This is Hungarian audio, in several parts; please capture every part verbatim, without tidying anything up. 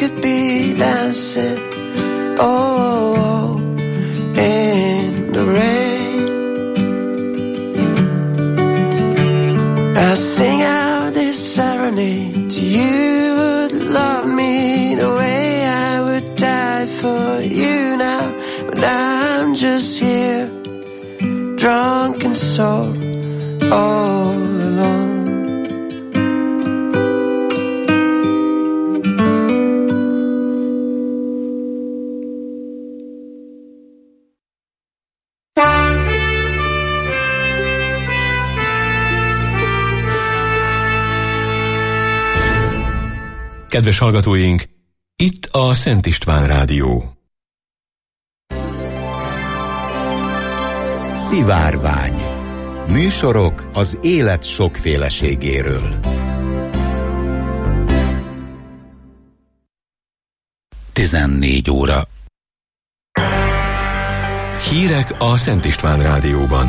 could be dancing, oh, oh, in the rain. I sing out this serenade to you, would love me the way I would die for you now, but I'm just here, drunk and sore, all alone. Kedves hallgatóink, itt a Szent István Rádió. Szivárvány. Műsorok az élet sokféleségéről. tizennégy óra. Hírek a Szent István Rádióban.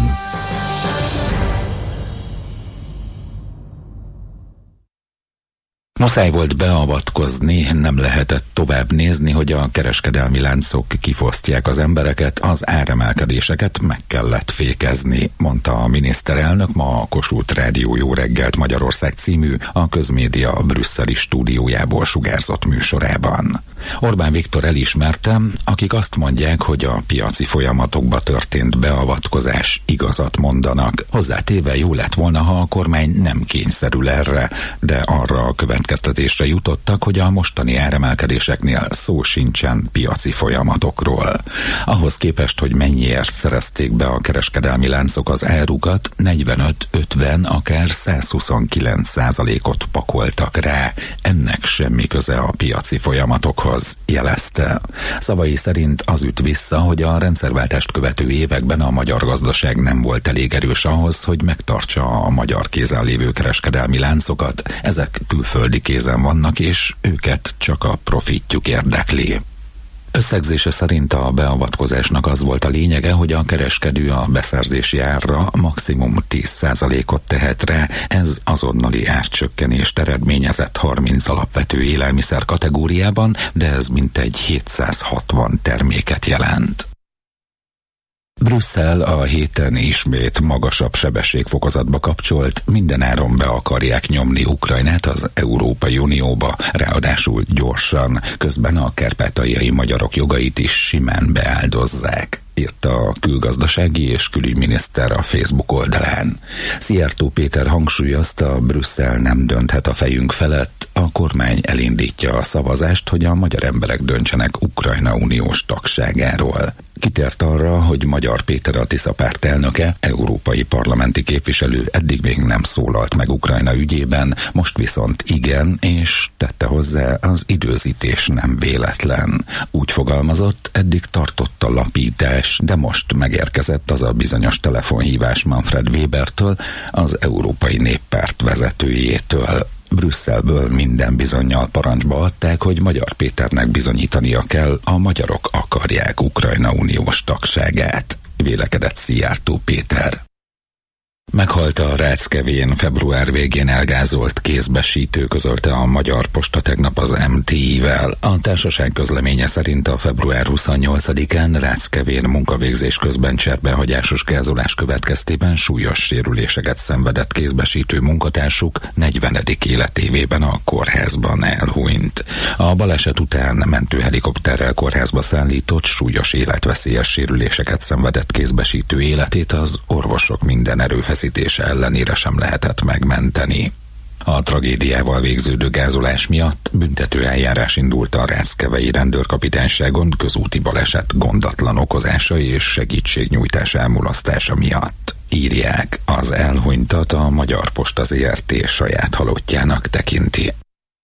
Muszáj volt beavatkozni, nem lehetett tovább nézni, hogy a kereskedelmi láncok kifosztják az embereket, az áremelkedéseket meg kellett fékezni, mondta a miniszterelnök ma a Kossuth Rádió Jó reggelt Magyarország című, a közmédia brüsszeli stúdiójából sugárzott műsorában. Orbán Viktor elismerte, akik azt mondják, hogy a piaci folyamatokba történt beavatkozás igazat mondanak. Hozzátéve jó lett volna, ha a kormány nem kényszerül erre, de arra a következtetésre jutottak, hogy a mostani áremelkedéseknél szó sincsen piaci folyamatokról. Ahhoz képest, hogy mennyiért szerezték be a kereskedelmi láncok az árukat, negyvenöt, ötven, akár százhuszonkilenc százalékot pakoltak rá. Ennek semmi köze a piaci folyamatokhoz, jelezte. Szavai szerint az üt vissza, hogy a rendszerváltást követő években a magyar gazdaság nem volt elég erős ahhoz, hogy megtartsa a magyar kézen lévő kereskedelmi láncokat. Ezek külföldi kézen vannak, és őket csak a profitjuk érdekli. Összegzése szerint a beavatkozásnak az volt a lényege, hogy a kereskedő a beszerzési árra maximum tíz százalékot tehet rá, ez azonnali árcsökkenést eredményezett harminc alapvető élelmiszer kategóriában, de ez mintegy hétszázhatvan terméket jelent. Brüsszel a héten ismét magasabb sebességfokozatba kapcsolt, mindenáron be akarják nyomni Ukrajnát az Európai Unióba, ráadásul gyorsan, közben a kárpátaljai magyarok jogait is simán beáldozzák, írta a külgazdasági és külügyminiszter a Facebook oldalán. Szijjártó Péter hangsúlyozta, Brüsszel nem dönthet a fejünk felett, a kormány elindítja a szavazást, hogy a magyar emberek döntsenek Ukrajna uniós tagságáról. Kitért arra, hogy Magyar Péter a Tisza párt elnöke, európai parlamenti képviselő eddig még nem szólalt meg Ukrajna ügyében, most viszont igen, és tette hozzá, az időzítés nem véletlen. Úgy fogalmazott, eddig tartott a lapítás, de most megérkezett az a bizonyos telefonhívás Manfred Webertől, az Európai Néppárt vezetőjétől. Brüsszelből minden bizonnyal parancsba adták, hogy Magyar Péternek bizonyítania kell, a magyarok akarják Ukrajna uniós tagságát, vélekedett Szijjártó Péter. Meghalt a Ráckevén február végén elgázolt kézbesítő, közölte a Magyar Posta tegnap az em té i-vel. A társaság közleménye szerint a február huszonnyolcadikán Ráckevén munkavégzés közben cserbenhagyásos gázolás következtében súlyos sérüléseket szenvedett kézbesítő munkatársuk negyvenedik életévében a kórházban elhunyt. A baleset után mentőhelikopterrel kórházba szállított, súlyos életveszélyes sérüléseket szenvedett kézbesítő életét az orvosok minden erőfeszítése ellenére sem lehetett megmenteni. A tragédiával végződő gázolás miatt büntető eljárás indult a Ráckevei rendőrkapitányságon közúti baleset gondatlan okozása és segítségnyújtás elmulasztása miatt. Írják, az elhunytat a Magyar Posta zé er té saját halottjának tekinti.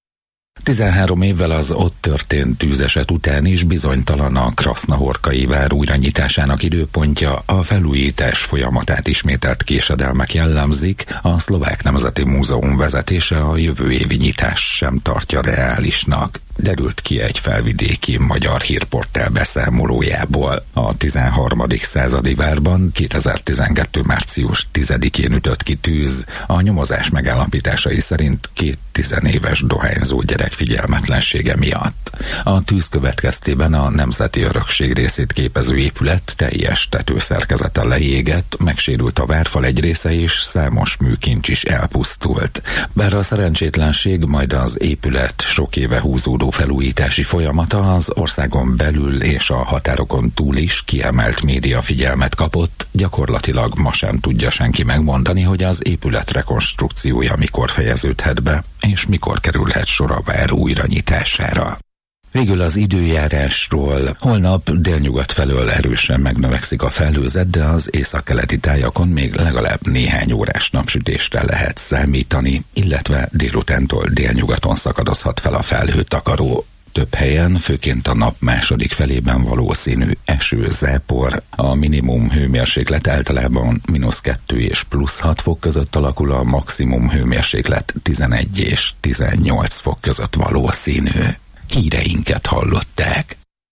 tizenhárom évvel az ott történt tűzeset után is bizonytalan a Krasznahorkai vár újranyitásának időpontja, a felújítás folyamatát ismételt késedelmek jellemzik, a Szlovák Nemzeti Múzeum vezetése a jövő évi nyitást sem tartja reálisnak. derült ki egy felvidéki magyar hírportál beszámolójából. A tizenharmadik századi várban kétezer-tizenkettő. március tizedikén ütött ki tűz. A nyomozás megállapításai szerint két tizenéves dohányzó gyerek figyelmetlensége miatt. A tűz következtében a Nemzeti Örökség részét képező épület teljes tetőszerkezete leégett, megsérült a várfal egy része és számos műkincs is elpusztult. Bár a szerencsétlenség, majd az épület sok éve húzódó felújítási folyamata az országon belül és a határokon túl is kiemelt média figyelmet kapott, gyakorlatilag ma sem tudja senki megmondani, hogy az épület rekonstrukciója mikor fejeződhet be, és mikor kerülhet sor a vár újranyitására. Végül az időjárásról. Holnap délnyugat felől erősen megnövekszik a felhőzet, de az északkeleti tájakon még legalább néhány órás napsütésre lehet számítani, illetve délutántól délnyugaton szakadozhat fel a felhőtakaró. Több helyen, főként a nap második felében valószínű eső, zápor. A minimum hőmérséklet általában mínusz kettő és plusz hat fok között alakul, a maximum hőmérséklet tizenegy és tizennyolc fok között valószínű. Híreinket hallották.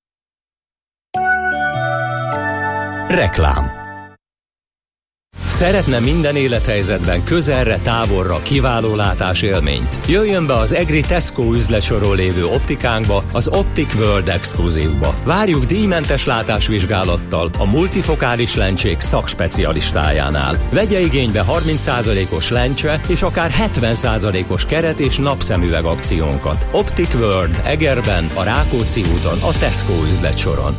Reklám. Szeretne minden élethelyzetben közelre, távolra kiváló látásélményt? Jöjjön be az EGRI Tesco üzletsoron lévő optikánkba, az Optic World Exclusive-ba. Várjuk díjmentes látásvizsgálattal a multifokális lencsék szakspecialistájánál. Vegye igénybe harminc százalékos lencse és akár hetven százalékos keret és napszemüveg akciónkat. Optic World Egerben, a Rákóczi úton, a Tesco üzletsoron.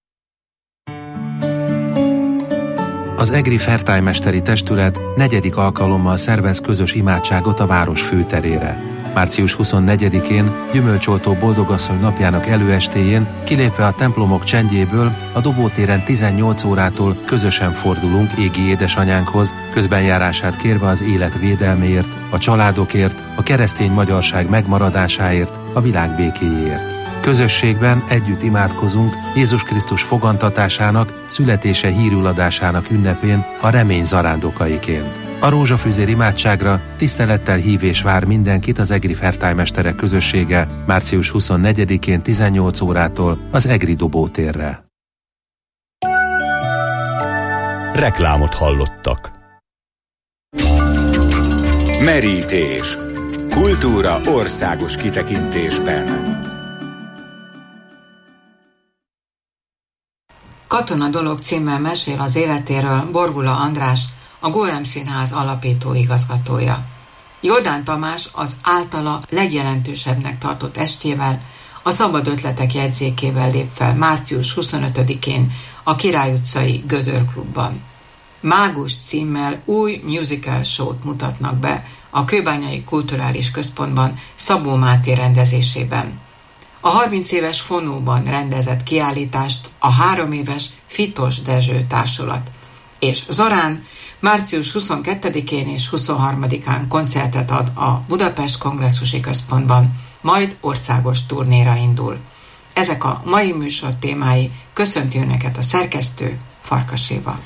Az EGRI Fertájmesteri Testület negyedik alkalommal szervez közös imádságot a város főterére. március huszonnegyedikén, Gyümölcsoltó Boldogasszony napjának előestéjén, kilépve a templomok csendjéből, a Dobótéren tizennyolc órától közösen fordulunk égi édesanyánkhoz, közbenjárását kérve az élet védelméért, a családokért, a keresztény magyarság megmaradásáért, a világ békéjéért. Közösségben együtt imádkozunk Jézus Krisztus fogantatásának, születése hírüladásának ünnepén, a remény zarándokaiként. A rózsafüzér imádságra tisztelettel hív és vár mindenkit az EGRI Fertájmesterek közössége március huszonnegyedikén tizennyolc órától az EGRI Dobótérre. Reklámot hallottak. Merítés. Kultúra országos kitekintésben. Katona dolog címmel mesél az életéről Borgula András, a Gólem Színház alapító igazgatója. Jordán Tamás az általa legjelentősebbnek tartott estjével, a Szabad Ötletek jegyzékével lép fel március huszonötödikén a Király utcai Gödör Klubban. Mágus címmel új musical show-t mutatnak be a Kőbányai Kulturális Központban Szabó Máté rendezésében. A harminc éves Fonóban rendezett kiállítást a három éves Fitos Dezső Társulat, és Zorán március huszonkettedikén és huszonharmadikán koncertet ad a Budapest Kongresszusi Központban, majd országos turnéra indul. Ezek a mai műsor témái. Köszönti Önöket a szerkesztő, Farkas Éva.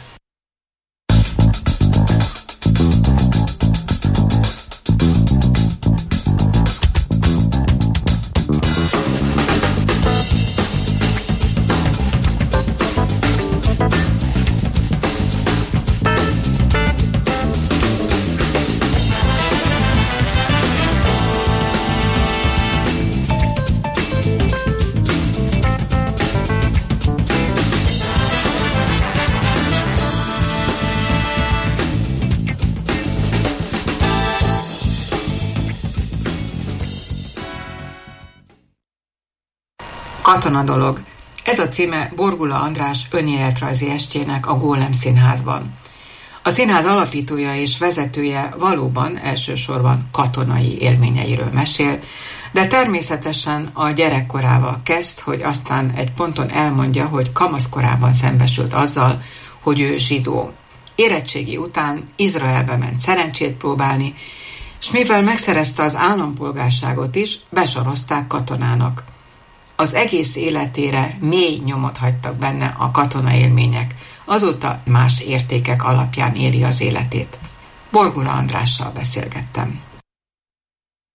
Katona dolog. Ez a címe Borgula András önéletrajzi estjének a Gólem Színházban. A színház alapítója és vezetője valóban elsősorban katonai élményeiről mesél, de természetesen a gyerekkorával kezd, hogy aztán egy ponton elmondja, hogy kamaszkorában szembesült azzal, hogy ő zsidó. Érettségi után Izraelbe ment szerencsét próbálni, és mivel megszerezte az állampolgárságot is, besorozták katonának. Az egész életére mély nyomot hagytak benne a katona élmények, azóta más értékek alapján éli az életét. Borgula Andrással beszélgettem.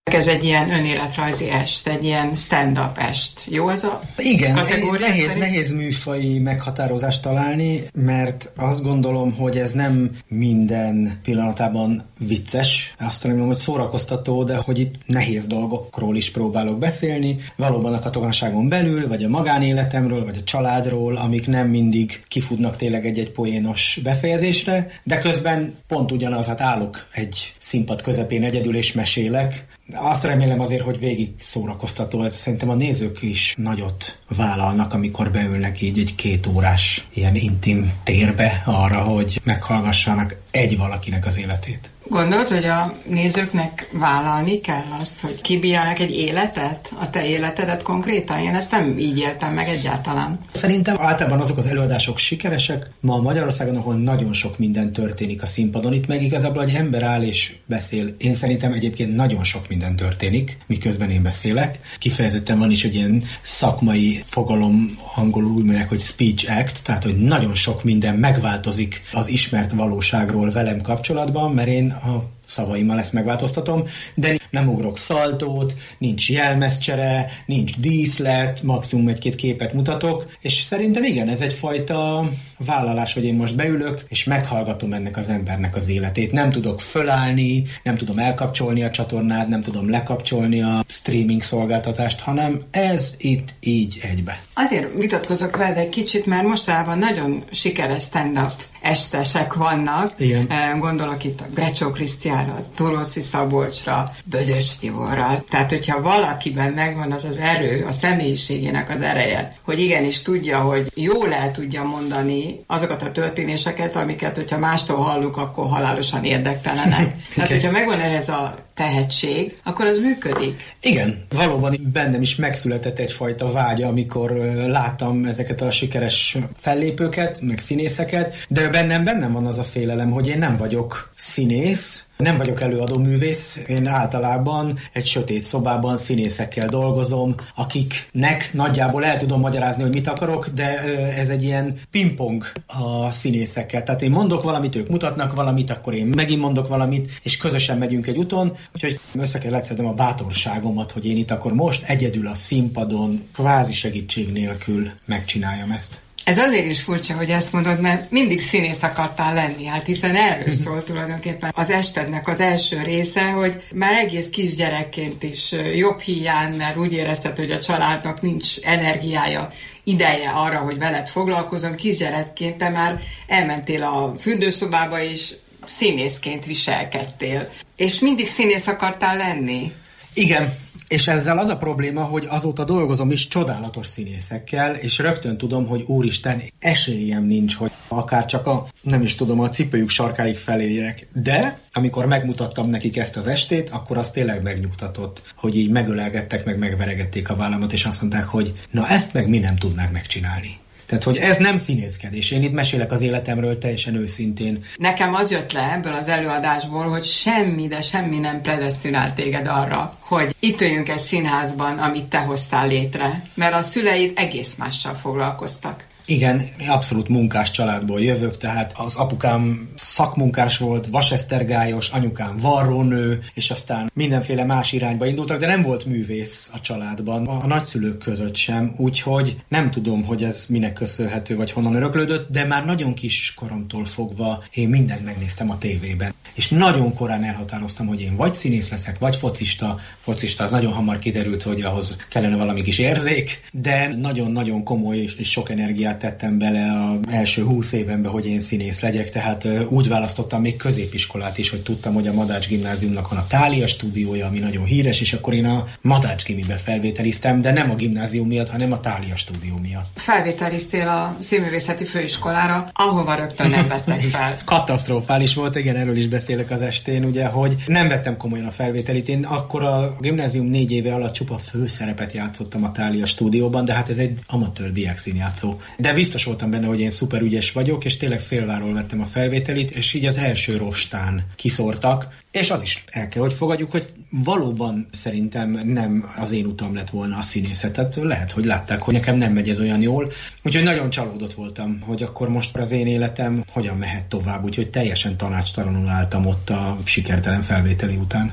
Ez egy ilyen önéletrajzi est, egy ilyen stand-up est. Jó ez a Igen, kategória? nehéz, szerint? nehéz műfaji meghatározást találni, mert azt gondolom, hogy ez nem minden pillanatában vicces. Azt remélem, hogy szórakoztató, de hogy itt nehéz dolgokról is próbálok beszélni. Valóban a katonaságon belül, vagy a magánéletemről, vagy a családról, amik nem mindig kifutnak tényleg egy-egy poénos befejezésre, de közben pont ugyanaz, hát állok egy színpad közepén egyedül és mesélek. Azt remélem azért, hogy végig szórakoztató, ez szerintem a nézők is nagyot vállalnak, amikor beülnek így egy két órás ilyen intim térbe arra, hogy meghallgassanak egy valakinek az életét. Gondolod, hogy a nézőknek vállalni kell azt, hogy kibírálnak egy életet, a te életedet konkrétan? Én ezt nem így éltem meg egyáltalán. Szerintem általában azok az előadások sikeresek ma Magyarországon, ahol nagyon sok minden történik a színpadon. Itt meg igazából egy ember áll és beszél. Én szerintem egyébként nagyon sok minden történik, miközben én beszélek. Kifejezetten van is egy ilyen szakmai fogalom, angolul úgy mondják, hogy speech act, tehát hogy nagyon sok minden megváltozik az ismert valóságról velem kapcsolatban, mert én a szavaimmal ezt megváltoztatom, de nem ugrok szaltót, nincs jelmezcsere, nincs díszlet, maximum egy-két képet mutatok, és szerintem igen, ez egyfajta vállalás, hogy én most beülök, és meghallgatom ennek az embernek az életét. Nem tudok fölállni, nem tudom elkapcsolni a csatornát, nem tudom lekapcsolni a streaming szolgáltatást, hanem ez itt így egybe. Azért vitatkozok veled egy kicsit, mert mostanában nagyon sikeres stand-up estesek vannak. Igen. Gondolok itt a Grecsó Krisztiánra, Turóci Szabolcsra, Bödös Tiborra. Tehát, hogyha valakiben megvan az az erő, a személyiségének az ereje, hogy igenis tudja, hogy jól el tudja mondani azokat a történéseket, amiket, hogyha mástól hallunk, akkor halálosan érdektelenek. Tehát, hogyha megvan ehhez a tehetség, akkor az működik. Igen, valóban bennem is megszületett egyfajta vágya, amikor láttam ezeket a sikeres fellépőket, meg színészeket, de bennem bennem van az a félelem, hogy én nem vagyok színész, nem vagyok előadó művész, én általában egy sötét szobában színészekkel dolgozom, akiknek nagyjából el tudom magyarázni, hogy mit akarok, de ez egy ilyen pingpong a színészekkel. Tehát én mondok valamit, ők mutatnak valamit, akkor én megint mondok valamit, és közösen megyünk egy úton, úgyhogy össze kell szednem a bátorságomat, hogy én itt akkor most egyedül a színpadon, kvázi segítség nélkül megcsináljam ezt. Ez azért is furcsa, hogy ezt mondod, mert mindig színész akartál lenni, hát hiszen erről szól tulajdonképpen az estednek az első része, hogy már egész kisgyerekként is jobb hiány, mert úgy érezted, hogy a családnak nincs energiája, ideje arra, hogy veled foglalkozom, kisgyerekként te már elmentél a fürdőszobába, és színészként viselkedtél. És mindig színész akartál lenni? Igen. És ezzel az a probléma, hogy azóta dolgozom is csodálatos színészekkel, és rögtön tudom, hogy úristen, esélyem nincs, hogy akár csak a, nem is tudom, a cipőjük sarkáig felérjek. De amikor megmutattam nekik ezt az estét, akkor az tényleg megnyugtatott, hogy így megölelgettek, meg megveregették a vállamat, és azt mondták, hogy na ezt meg mi nem tudnánk megcsinálni. Tehát, hogy ez nem színészkedés. Én itt mesélek az életemről teljesen őszintén. Nekem az jött le ebből az előadásból, hogy semmi, de semmi nem predesztinált téged arra, hogy itt üljünk egy színházban, amit te hoztál létre. Mert a szüleid egész mással foglalkoztak. Igen, abszolút munkás családból jövök, tehát az apukám szakmunkás volt, vasesztergályos, anyukám varrónő, és aztán mindenféle más irányba indultak, de nem volt művész a családban, a nagyszülők között sem, úgyhogy nem tudom, hogy ez minek köszönhető, vagy honnan öröklődött, de már nagyon kis koromtól fogva én mindent megnéztem a tévében. És nagyon korán elhatároztam, hogy én vagy színész leszek, vagy focista. Focista az nagyon hamar kiderült, hogy ahhoz kellene valami kis érzék, de nagyon-nagyon komoly és sok energiát tettem bele az első húsz évenbe, hogy én színész legyek, tehát úgy választottam még középiskolát is, hogy tudtam, hogy a Madács Gimnáziumnak van a Thália stúdiója, ami nagyon híres, és akkor én a Madács Gimibe felvételiztem, de nem a gimnázium miatt, hanem a Thália stúdió miatt. Felvételiztél a Színművészeti Főiskolára, ahova rögtön nem vettek fel. Katasztrofális volt, igen, erről is beszélek az estén, ugye, hogy nem vettem komolyan a felvételit. Én akkor a gimnázium négy éve alatt csupa főszerepet játszottam a Thália stúdióban, de hát ez egy amatőr diákszínjátszó. De biztos voltam benne, hogy én szuper ügyes vagyok, és tényleg félváról vettem a felvételit, és így az első rostán kiszórtak, és az is el kell, hogy fogadjuk, hogy valóban szerintem nem az én utam lett volna a színészet. Tehát lehet, hogy látták, hogy nekem nem megy ez olyan jól. Úgyhogy nagyon csalódott voltam, hogy akkor most az én életem hogyan mehet tovább, úgyhogy teljesen tanácstalanul álltam ott a sikertelen felvételi után.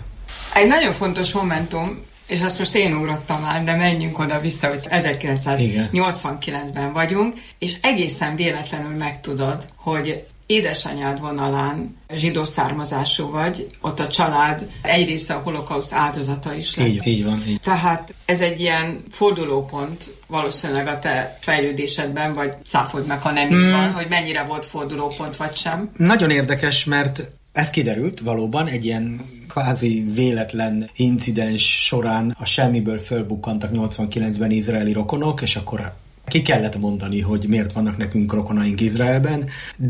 Egy nagyon fontos momentum, és azt most én ugrottam át, de menjünk oda-vissza, hogy ezerkilencszáznyolcvankilencben vagyunk, és egészen véletlenül megtudod, hogy édesanyád vonalán zsidó származású vagy, ott a család egy része a holokauszt áldozata is lett. Így, így van. Így. Tehát ez egy ilyen fordulópont valószínűleg a te fejlődésedben, vagy cáfod meg, ha nem így mm. van, hogy mennyire volt fordulópont, vagy sem. Nagyon érdekes, mert ez kiderült valóban egy ilyen kvázi véletlen incidens során a semmiből fölbukkantak nyolcvankilencben izraeli rokonok, és akkor ki kellett mondani, hogy miért vannak nekünk rokonaink Izraelben,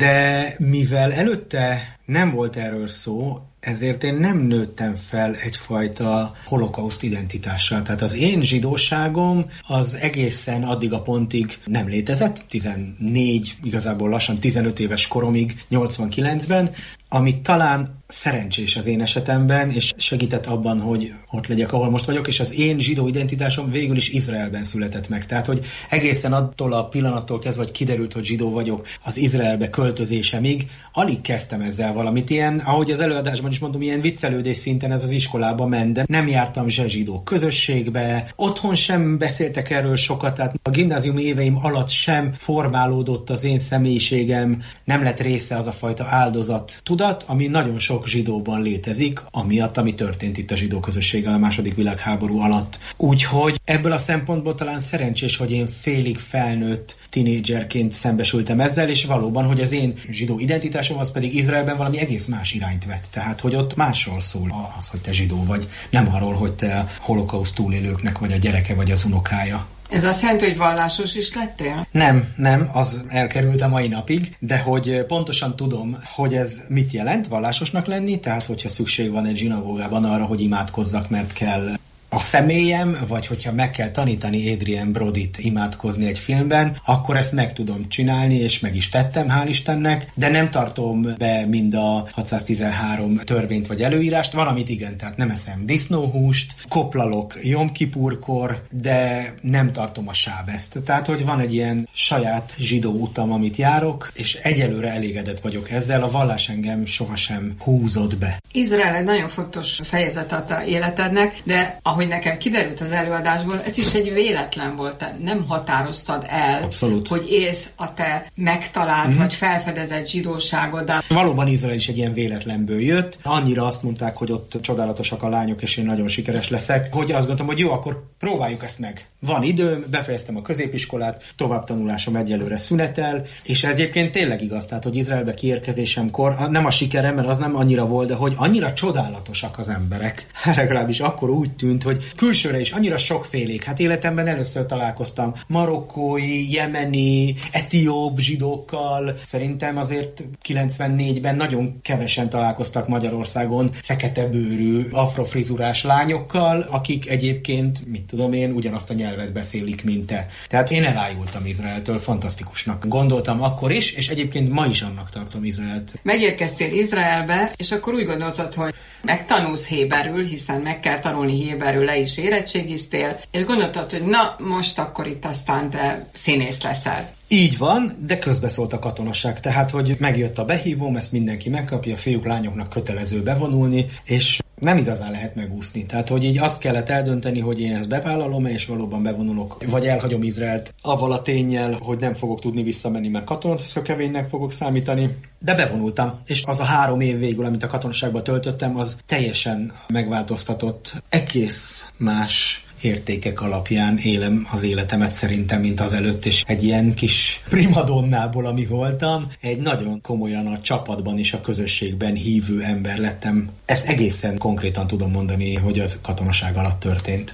de mivel előtte nem volt erről szó, ezért én nem nőttem fel egyfajta holokauszt identitással. Tehát az én zsidóságom az egészen addig a pontig nem létezett, tizennégy, igazából lassan tizenöt éves koromig, nyolcvankilencben, ami talán szerencsés az én esetemben, és segített abban, hogy ott legyek, ahol most vagyok, és az én zsidó identitásom végül is Izraelben született meg. Tehát, hogy egészen attól a pillanattól kezdve, hogy kiderült, hogy zsidó vagyok, az Izraelbe költözésemig, alig kezdtem ezzel valamit. Ilyen, ahogy az előadásban is mondom, ilyen viccelődés szinten ez az iskolába ment, de nem jártam se zsidó közösségbe, otthon sem beszéltek erről sokat, tehát a gimnáziumi éveim alatt sem formálódott az én személyiségem, nem lett része az a fajta áldozat tudat, ami nagyon sok zsidóban létezik, amiatt, ami történt itt a zsidó közösséggel a második világháború alatt. Úgyhogy ebből a szempontból talán szerencsés, hogy én félig felnőtt tinédzserként szembesültem ezzel, és valóban, hogy az én zsidó identitásom az pedig Izraelben valami egész más irányt vett. Tehát, hogy ott másról szól az, hogy te zsidó vagy, nem arról, hogy te a holokauszt túlélőknek vagy a gyereke vagy az unokája. Ez azt jelenti, hogy vallásos is lettél? Nem, nem, az elkerült a mai napig, de hogy pontosan tudom, hogy ez mit jelent vallásosnak lenni, tehát hogyha szükség van egy zsinagógában arra, hogy imádkozzak, mert kell a személyem, vagy hogyha meg kell tanítani Adrien Brodyt imádkozni egy filmben, akkor ezt meg tudom csinálni, és meg is tettem, hál' Istennek, de nem tartom be mind a hatszáztizenhárom törvényt vagy előírást, valamit igen, tehát nem eszem disznóhúst, koplalok Jom Kipurkor, de nem tartom a sábeszt. Tehát, hogy van egy ilyen saját zsidó utam, amit járok, és egyelőre elégedett vagyok ezzel, a vallás engem sohasem húzott be. Izrael egy nagyon fontos fejezet a életednek, de ahogy nekem kiderült az előadásból, ez is egy véletlen volt, te nem határoztad el, abszolút, hogy élsz a te megtalált mm-hmm. vagy felfedezett zsidóságoddal. Valóban Izrael is egy ilyen véletlenből jött. Annyira azt mondták, hogy ott csodálatosak a lányok, és én nagyon sikeres leszek, hogy azt gondoltam, hogy jó, akkor próbáljuk ezt meg. Van időm, befejeztem a középiskolát, továbbtanulásom egyelőre szünetel, és egyébként tényleg igaz, tehát, hogy Izraelbe kiérkezésemkor nem a sikerem, mert az nem annyira volt, de hogy annyira csodálatosak az emberek. Legalábbis akkor úgy tűnt, hogy külsőre is annyira sokfélék. Hát életemben először találkoztam marokkói, jemeni, etióp zsidókkal. Szerintem azért kilencvennégyben nagyon kevesen találkoztak Magyarországon fekete bőrű, afrofrizurás lányokkal, akik egyébként, mit tudom én, ugyanazt a nyelvet beszélik, mint te. Tehát én elájultam Izraeltől, fantasztikusnak gondoltam akkor is, és egyébként ma is annak tartom Izraelt. Megérkeztél Izraelbe, és akkor úgy gondoltad, hogy megtanulsz héberül, hiszen meg kell tanulni héberül, le is érettségiztél, és gondoltad, hogy na, most akkor itt aztán te színész leszel. Így van, de közbeszólt a katonaság, tehát, hogy megjött a behívóm, ezt mindenki megkapja, fiúk, lányoknak kötelező bevonulni, és nem igazán lehet megúszni. Tehát, hogy így azt kellett eldönteni, hogy én ezt bevállalom, és valóban bevonulok, vagy elhagyom Izraelt avval a ténnyel, hogy nem fogok tudni visszamenni, mert katonaszökevénynek fogok számítani. De bevonultam, és az a három év végül, amit a katonaságban töltöttem, az teljesen megváltoztatott, egész más értékek alapján élem az életemet szerintem, mint az előtt, és egy ilyen kis primadonnából, ami voltam, egy nagyon komolyan a csapatban és a közösségben hívő ember lettem. Ezt egészen konkrétan tudom mondani, hogy az katonaság alatt történt.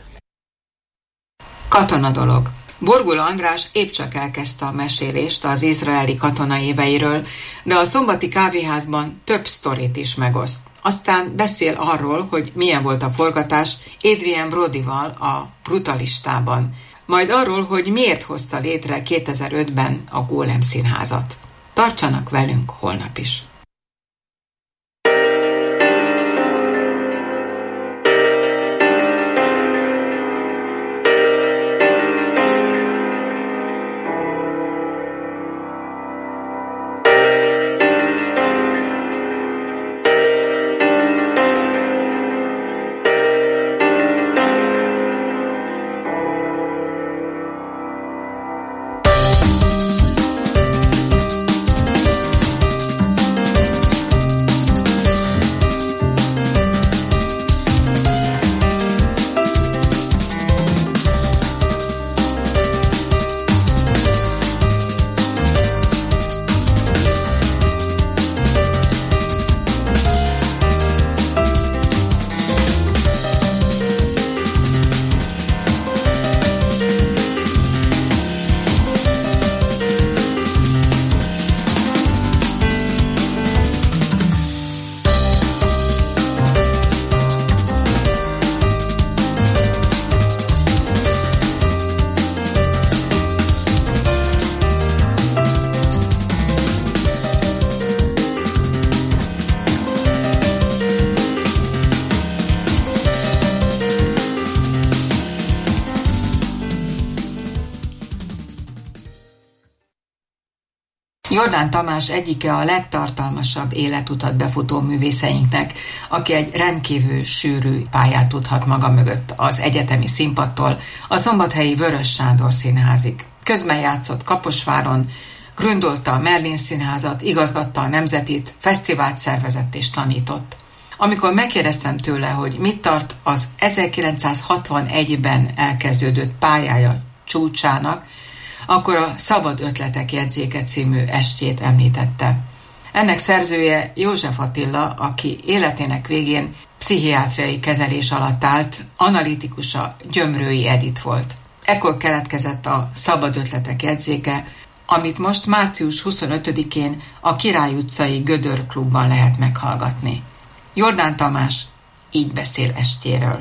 Katona dolog. Borgula András épp csak elkezdte a mesélést az izraeli katona éveiről, de a szombati kávéházban több sztorit is megoszt. Aztán beszél arról, hogy milyen volt a forgatás Adrien Brodyval a Brutalistában, majd arról, hogy miért hozta létre kétezer-ötben a Gólem Színházat. Tartsanak velünk holnap is! Jordán Tamás egyike a legtartalmasabb életutat befutó művészeinknek, aki egy rendkívül sűrű pályát tudhat maga mögött az egyetemi színpadtól a szombathelyi Vörös Sándor Színházig. Közben játszott Kaposváron, gründolta a Merlin Színházat, igazgatta a Nemzetit, fesztivált szervezett és tanított. Amikor megkérdeztem tőle, hogy mit tart az ezerkilencszázhatvanegyben elkezdődött pályája csúcsának, akkor a Szabad Ötletek Jegyzéke című estjét említette. Ennek szerzője József Attila, aki életének végén pszichiátriai kezelés alatt állt, analitikusa Gyömrői Edith volt. Ekkor keletkezett a Szabad Ötletek Jegyzéke, amit most március huszonötödikén a Király utcai Gödör klubban lehet meghallgatni. Jordán Tamás így beszél estjéről.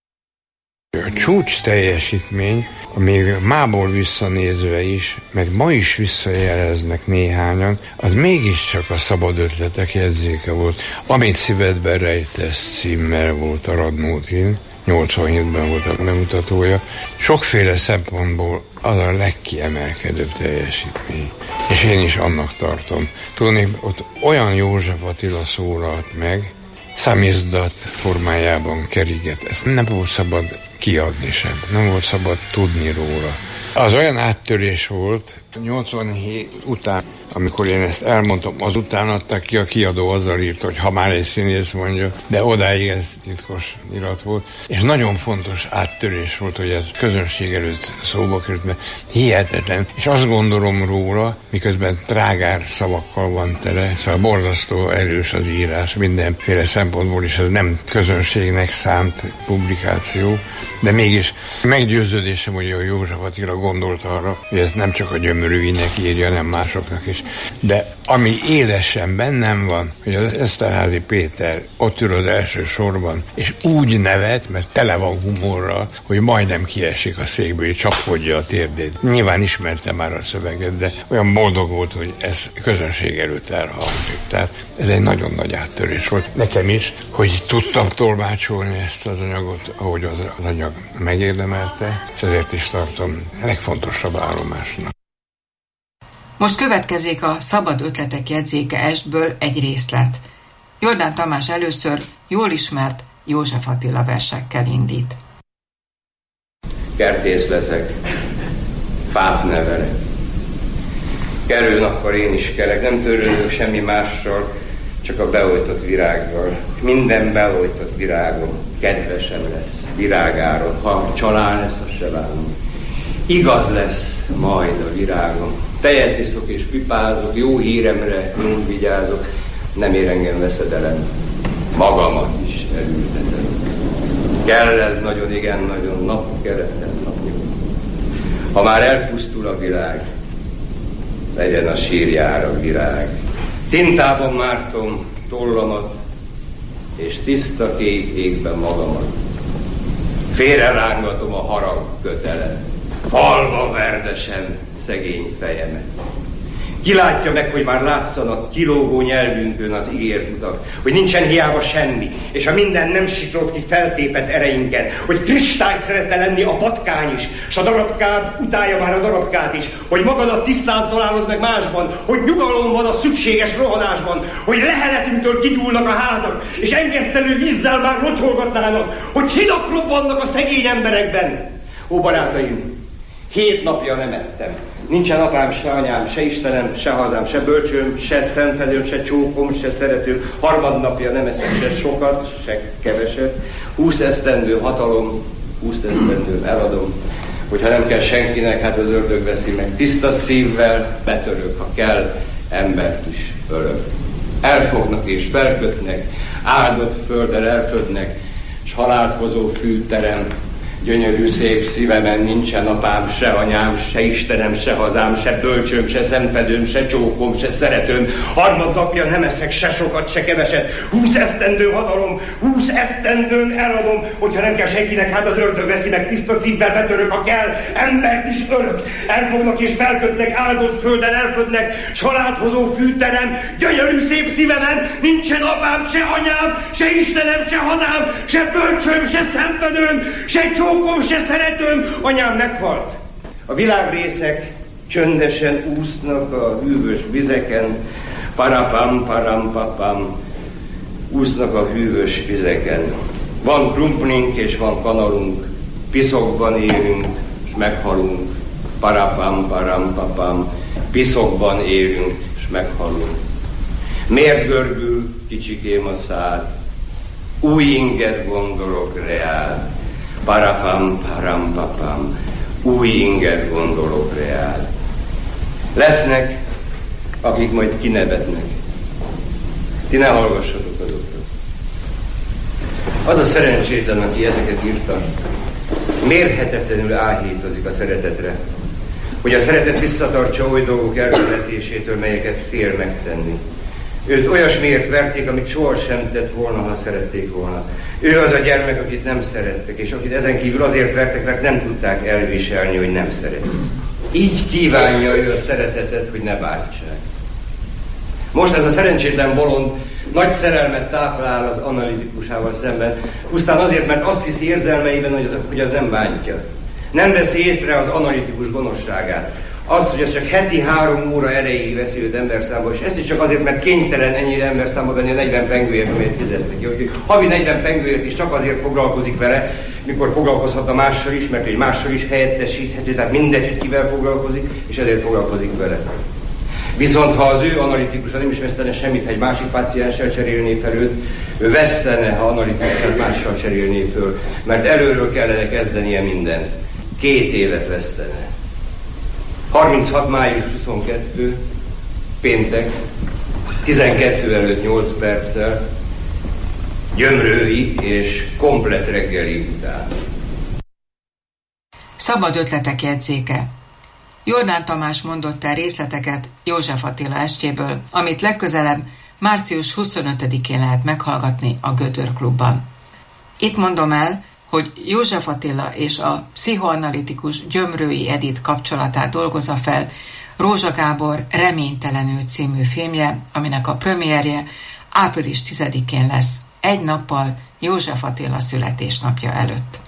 A csúcs teljesítmény, még mából visszanézve is, meg ma is visszajeleznek néhányan, az mégiscsak a Szabad Ötletek Jegyzéke volt, amit szívedben rejtesz címmel volt a Radnótin, nyolcvanhétben volt a bemutatója. Sokféle szempontból az a legkiemelkedőbb teljesítmény. És én is annak tartom. Tudni, ott olyan József Attila szólalt meg, számizdat formájában kerigett. Ezt nem volt szabad kiadni sem. Nem volt szabad tudni róla. Az olyan áttörés volt, nyolcvanhét után, amikor én ezt elmondtam, azután adták ki, a kiadó azzal írt, hogy ha már egy színész mondja, de odáig ez titkos irat volt. És nagyon fontos áttörés volt, hogy ez közönség előtt szóba került, mert hihetetlen. És azt gondolom róla, miközben trágár szavakkal van tele, szóval borzasztó erős az írás, mindenféle szempontból is, ez nem közönségnek szánt publikáció, de mégis meggyőződésem, hogy a József Attila gondolt arra, hogy ez nem csak a Gyömrőinek írja, nem másoknak is. De ami élesen bennem van, hogy az Eszterházy Péter ott ül az első sorban, és úgy nevet, mert tele van humorral, hogy majdnem kiesik a székből, és csapkodja a térdét. Nyilván ismerte már a szöveget, de olyan boldog volt, hogy ez közönség előtt elhangzik. Tehát ez egy nagyon nagy áttörés volt. Nekem is, hogy tudtam tolmácsolni ezt az anyagot, ahogy az, az anyag megérdemelte, és ezért is tartom legfontosabb állomásnak. Most következik a Szabad Ötletek Jegyzéke estből egy részlet. Jordán Tamás először jól ismert József Attila versekkel indít. Kertész leszek, fát nevelek. Kerüln akkor én is kerek, nem törődök semmi mással, csak a beoltott virággal. Minden beoltott virágom kedvesem lesz virágáron, ha csalán lesz, a se várom. Igaz lesz majd a virágom. Tejet iszok és pipázok, jó híremre jól vigyázok, nem ér engem veszedelem, magamat is elültetem. Kell ez nagyon, igen, nagyon, nap keretem, napnyom. Ha már elpusztul a világ, legyen a sírjára virág. Tintában mártom tollamat, és tiszta kék égben magamat. Félrerángatom a harag kötelet, falva verdesem szegény fejemet. Ki látja meg, hogy már látszanak kilógó nyelvünkön az ígért utak, hogy nincsen hiába semmi, és a minden nem siklott ki feltépett ereinken, hogy kristály szeretne lenni a patkány is, s a darabkád utálja már a darabkát is, hogy magadat tisztán találod meg másban, hogy nyugalom van a szükséges rohanásban, hogy leheletünktől kigyúlnak a házak, és engesztelő vízzel már locsolgatnának, hogy hidak robbannak a szegény emberekben. Ó, barátaim, hét napja nem ettem. Nincsen apám, se anyám, se Istenem, se hazám, se bölcsőm, se szenvedőm, se csókom, se szeretőm. Harmadnapja nem eszek se sokat, se keveset. Húsz esztendő hatalom, húsz esztendőm eladom. Hogyha nem kell senkinek, hát az ördög veszi meg. Tiszta szívvel betörök, ha kell, embert is ölök. Elfognak és felkötnek, áldott földdel elfödnek, s halált hozó fűterem. Gyönyörű szép szívemen nincsen apám, se anyám, se Istenem, se hazám, se bölcsöm, se szenvedőm, se csókom, se szeretőm. Harmadnapja nem eszek se sokat, se keveset. Húsz esztendő hatalom, húsz esztendőn eladom. Hogyha nem kell senkinek, hát az ördög veszi meg, tiszta szívvel betörök, ha kell, embert is ölök. Elfognak és felkötnek, áldott földen elfödnek, s halált hozó fűterem. Gyönyörű szép szívemen nincsen apám, se anyám, se Istenem, se hazám, se bölcsöm, se szenvedőm, se csókom, se szeretőm, anyám meghalt. A világrészek Csöndesen úsznak a hűvös vizeken, parapam, param, papam, úsznak a hűvös vizeken. Van krumplink és van kanalunk, piszokban élünk, és meghalunk, parapam, param, papam, piszokban élünk, és meghalunk. Miért görbül kicsikém a szád? Új inget gondolok reál, parapam, param, papam, új inget gondolok reál. Lesznek, akik majd kinevetnek. Ti ne hallgassatok azokra. Az a szerencsétlen, aki ezeket írta, mérhetetlenül áhítozik a szeretetre, hogy a szeretet visszatartsa oly dolgok elkövetésétől, melyeket fél megtenni. Őt olyasmiért verték, amit sohasem tett volna, ha szerették volna. Ő az a gyermek, akit nem szerettek, és akit ezen kívül azért vertek, mert nem tudták elviselni, hogy nem szeretik. Így kívánja ő a szeretetet, hogy ne bántsák. Most ez a szerencsétlen bolond nagy szerelmet táplál az analitikusával szemben, pusztán azért, mert azt hiszi érzelmeiben, hogy az, hogy az nem bántja. Nem veszi észre az analitikus gonoszságát. Azt, hogy ez csak heti három óra erejéig veszi őt emberszámba, és ezt is csak azért, mert kénytelen ennyire emberszámba venni a negyven pengőért, amelyet fizetnek. Hogy havi negyven pengőért is csak azért foglalkozik vele, mikor foglalkozhatna mással is, mert egy mással is helyettesíthető, tehát mindegy, hogy kivel foglalkozik, és ezért foglalkozik vele. Viszont ha az ő analitikusa nem is vesztene semmit, ha egy másik pácienssel cserélné fel őt, ő vesztene, ha analitikusát mással cserélné föl, mert előről kellene kezdenie mindent. Két évet vesztene. harminchat május huszonkettő, péntek, tizenkettő előtt nyolc perccel, gyömrői és komplett reggeli után. Szabad ötletek jegyzéke. Jordán Tamás mondott el részleteket József Attila estjéből, amit legközelebb március huszonötödikén lehet meghallgatni a Gödör Klubban. Itt mondom el, hogy József Attila és a pszichoanalitikus Gyömrői Edith kapcsolatát dolgozza fel Rózsa Gábor Reménytelenül című filmje, aminek a premierje április tizedikén lesz, egy nappal József Attila születésnapja előtt.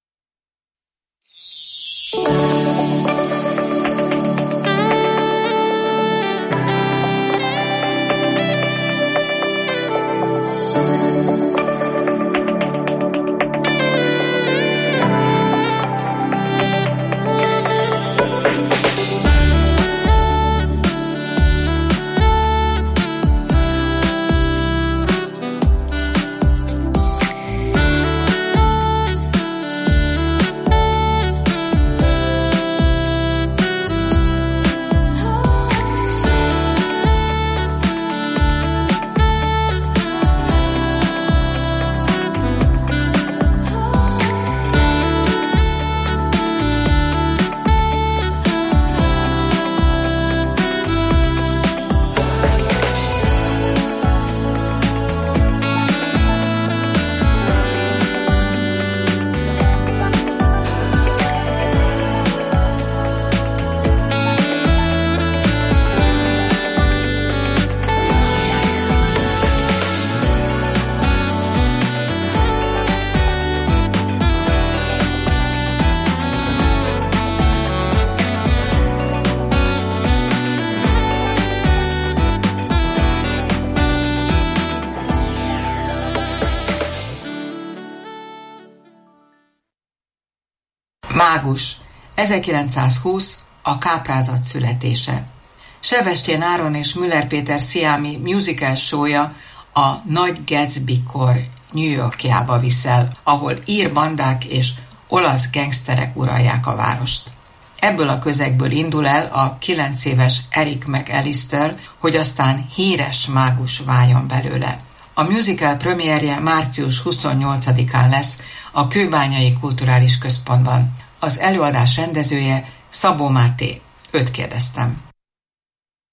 Mágus, ezerkilencszázhúsz, a káprázat születése. Sebestyén Áron és Müller Péter Sziámi musical show-ja a Nagy Gatsby-kor New Yorkjába viszel, ahol ír bandák és olasz gengszterek uralják a várost. Ebből a közegből indul el a kilenc éves Eric McAllister, hogy aztán híres mágus váljon belőle. A musical premierje március huszonnyolcadikán lesz a Kőbányai Kulturális Központban. Az előadás rendezője Szabó Máté. Őt kérdeztem. A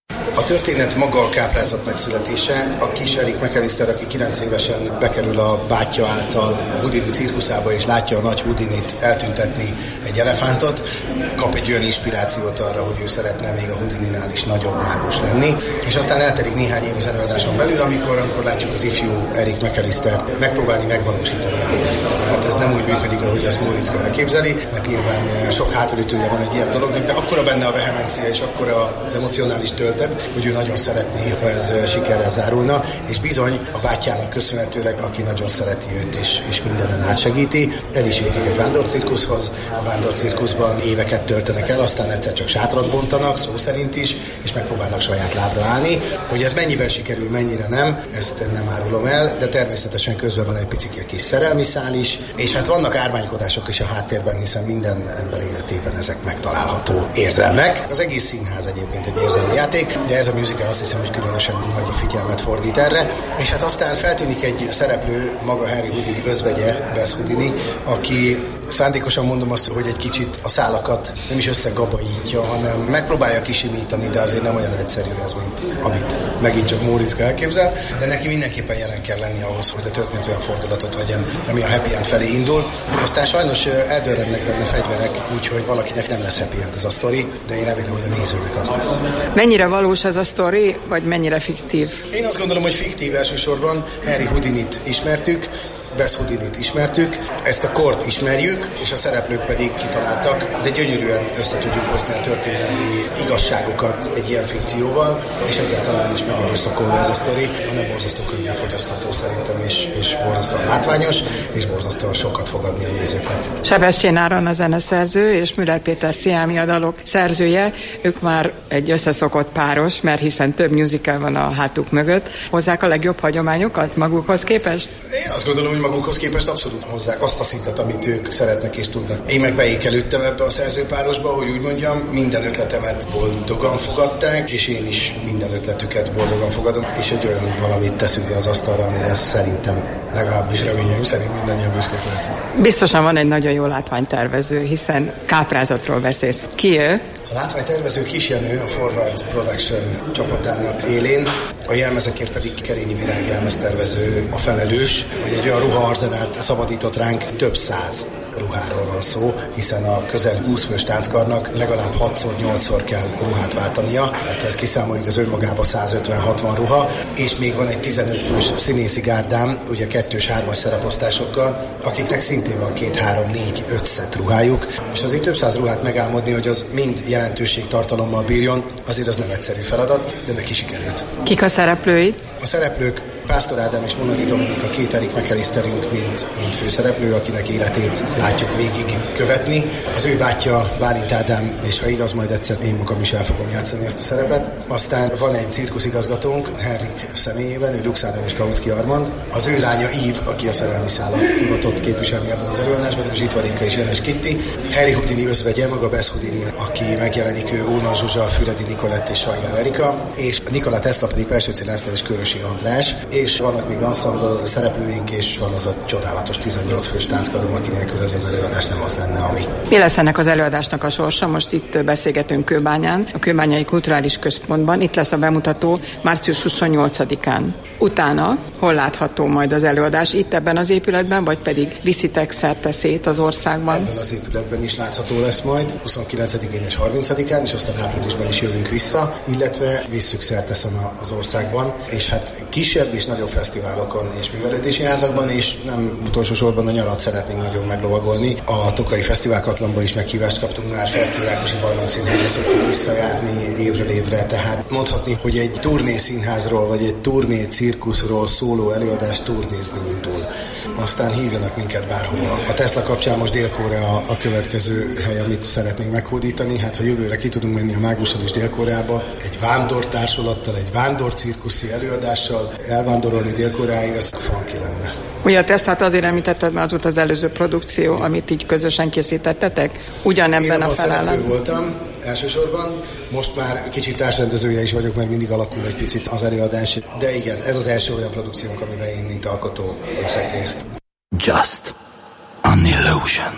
történet maga a káprázat megszületése. A kis Eric McAllister, aki kilenc évesen bekerül a bátyja által Houdini cirkuszába, és látja a nagy Houdinit eltüntetni egy elefántot, kap egy olyan inspirációt arra, hogy ő szeretne még a Houdininál is nagyobb mágus lenni. És aztán eltelik néhány év az előadáson belül, amikor, amikor látjuk az ifjú Eric McAllistert megpróbálni megvalósítani álmait. Hát ez nem úgy működik, ahogy azt Móriczka elképzeli, mert nyilván sok hátulütője van egy ilyen dolognak, de akkora benne a vehemencia és akkora az emocionális töltet, hogy ő nagyon szeretné, ha ez sikerrel zárulna, és bizony a bátyjának köszönhetőleg, aki nagyon szereti őt és, és mindenen átsegíti, el is jutnak egy vándorcirkuszhoz. A vándorcirkuszban éveket töltenek el, aztán egyszer csak sátrat bontanak, szó szerint is, és megpróbálnak saját lábra állni. Hogy ez mennyiben sikerül, mennyire nem, ezt nem árulom el, de természetesen közben van egy picit kis szerelmi szál is, és hát vannak árványkodások is a háttérben, hiszen minden ember életében ezek megtalálható érzelmek. Az egész színház egyébként egy érzelmi játék, de ez a musical azt hiszem, hogy különösen nagy figyelmet fordít erre, és hát aztán feltűnik egy szereplő, maga Harry Houdini özvegye, Bess Houdini, aki szándékosan mondom azt, hogy egy kicsit a szálakat nem is összegabajítja, hanem megpróbálja kisimítani, de azért nem olyan egyszerű ez, mint amit megint csak Móriczka elképzel, de neki mindenképpen jelen kell lenni ahhoz, hogy a történet olyan fordulatot vegyen, ami a happy end felé indul. Aztán sajnos eldörrednek benne fegyverek, úgyhogy valakinek nem lesz happy end ez a sztori, de én remélem, hogy a nézőnek az lesz. Mennyire valós ez a sztori, vagy mennyire fiktív? Én azt gondolom, hogy fiktív elsősorban. Harry Houdinit ismertük, Bess Houdinit ismertük, ezt a kort ismerjük, és a szereplők pedig kitaláltak, de gyönyörűen össze tudjuk hozni a történelmi igazságokat egy ilyen fikcióval, és egyáltalán nincs megerőszakolva ez a sztori, hanem borzasztó könnyen fogyasztható szerintem, és, és borzasztóan látványos, és borzasztóan sokat fog adni a nézőknek. Sebestyén Áron a zeneszerző, és Müller Péter Sziámi a dalok szerzője, ők már egy összeszokott páros, mert hiszen több musical van a hátuk mögött. Hozzák a legjobb hagyományokat magukhoz képest? Én azt gondolom, hogy magukhoz képest abszolút hozzák azt a szintet, amit ők szeretnek és tudnak. Én meg beékelődtem ebbe a szerzőpárosba, hogy úgy mondjam, minden ötletemet boldogan fogadták, és én is minden ötletüket boldogan fogadom, és egy olyan valamit teszünk le az asztalra, amire szerintem, legalábbis reményeim szerint mindannyian büszkék lehetünk. Biztosan van egy nagyon jó látványtervező, hiszen káprázatról beszélsz. Ki ő? A látványtervező Kis Jenő, a Forward Production csapatának élén, a jelmezekért pedig Kerényi Virág jelmeztervező a felelős, hogy egy olyan ruhaarzenát szabadított ránk, több száz ruháról van szó, hiszen a közel húsz fős tánckarnak legalább hatszor-nyolcszor kell ruhát váltania, tehát ezt kiszámoljuk, az önmagában száz ötven-hatvan ruha, és még van egy tizenöt fős színészi gárdám, ugye kettős, hármas szereposztásokkal, akiknek szintén van két, három, négy, öt szett ruhájuk, és azért több száz ruhát megálmodni, hogy az mind jelentőségtartalommal bírjon, azért az nem egyszerű feladat, de neki sikerült. Kik a szereplői? A szereplők Pásztor Ádám és Monori Dominika, két Eric McAllisterünk, mint, mint főszereplő, akinek életét látjuk végig követni. Az ő bátyja Bálint Ádám, és ha igaz, majd egyszer én magam is el fogom játszani ezt a szerepet. Aztán van egy cirkuszigazgatónk, Henrik személyében, ő Lux Ádám és Kautsky Armand. Az ő lánya Ív, aki a szerelmi szálat hivatott képviselni ebben az előadásban, és Zsitvarinka és Jenes Kitti. Harry Houdini özvegye, maga Bess Houdini, aki megjelenik, ő Ulman Zsuzsa, Füredi Nikolett és Sajgár Erika, és Nikola Tesla pedig Pelsőci László és Körösi András, és vannak még ensemble szereplőink, és van az a csodálatos tizennyolc fős tánckarom, aki nélkül ez az előadás nem az lenne, ami. Mi lesz ennek az előadásnak a sorsa? Most itt beszélgetünk Kőbányán, a Kőbányai Kulturális Központban. Itt lesz a bemutató március huszonnyolcadikán. Utána hol látható majd az előadás? Itt ebben az épületben, vagy pedig viszitek szerte szét az országban? Ebben az épületben is látható lesz majd, huszonkilencedikén és harmincadikán, és aztán áprilisban is jövünk vissza, illetve visszük szerte az országban, és hát kisebb és nagyobb fesztiválokon és művelődési házakban, és nem utolsó sorban a nyarat szeretnénk nagyon meglovagolni. A Tokai Fesztivál Katlanba is meghívást kaptunk már, Fertő Rákosi Barlangszínházba szoktunk visszajárni évről évre, tehát mondhatni, hogy egy turné színházról, vagy egy turné cirkuszról szóló előadás turnézni indul. Aztán hívjanak minket bárhova. A Tesla kapcsán most Dél-Korea a következő hely, amit szeretnénk meghódítani. Hát ha jövőre ki tudunk menni a Mágussal és Dél-Koreába, egy vándortársulattal, egy vándorcirkuszi előadással, elvándorolni Dél-Koreáig, az funky lenne. Ugye a Teslát azért említetted, mert az volt az előző produkció, amit így közösen készítettetek? Ugyanebben a felállásban. Én voltam elsősorban, most már kicsit társrendezője is vagyok, mert mindig alakul egy picit az előadás. De igen, ez az első olyan produkciónk, amiben én, mint alkotó veszek részt. Just an illusion.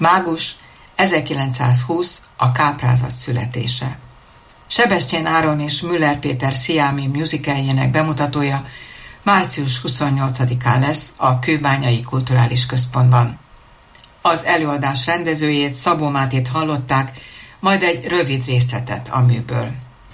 Mágus ezerkilencszázhúsz a káprázat születése. Sebestyén Áron és Müller Péter Sziámi musicaljének bemutatója március huszonnyolcadikán lesz a Kőbányai Kulturális Központban. Az előadás rendezőjét, Szabó Mátét hallották, majd egy rövid részletet a műből.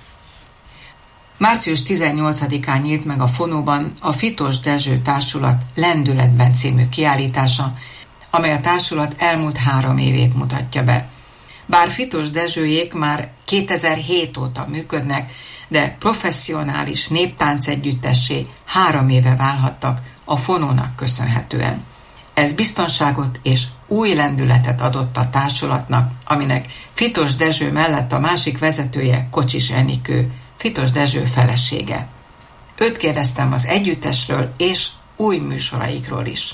március tizennyolcadikán nyílt meg a Fonóban a Fitos Dezső Társulat Lendületben című kiállítása, amely a társulat elmúlt három évét mutatja be. Bár Fitos Dezsőjék már kétezer-hét óta működnek, de professzionális néptánc együttessé három éve válhattak a Fonónak köszönhetően. Ez biztonságot és új lendületet adott a társulatnak, aminek Fitos Dezső mellett a másik vezetője Kocsis Enikő, Fitos Dezső felesége. Őt kérdeztem az együttesről és új műsoraikról is.